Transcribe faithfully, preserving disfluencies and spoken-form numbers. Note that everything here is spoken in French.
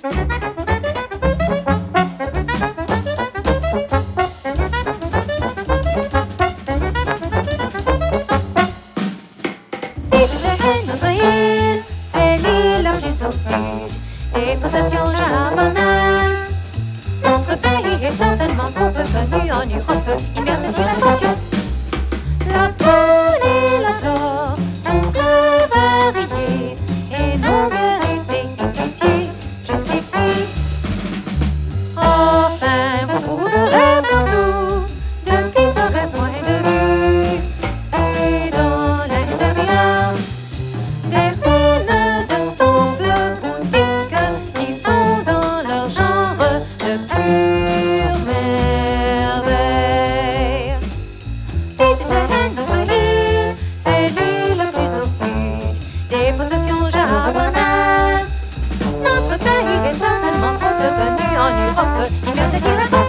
Visitez notre île, c'est l'île la plus au sud des possessions japonaises. Notre pays est certainement trop peu connu en Europe, il mérite de l'attention. La faune et la flore sont très variées et l'on mérite d'étudier jusqu'ici. Enfin, vous trouverez partout de pittoresques moyens de vue et dans l'intérieur des ruines de temples bouddhiques qui sont dans leur genre de pure merveille. Visitez notre île, c'est l'île la plus au sud des possessions japonaises. Notre pays est certainement trop peu connu en Europe, il mérite d'y répondre.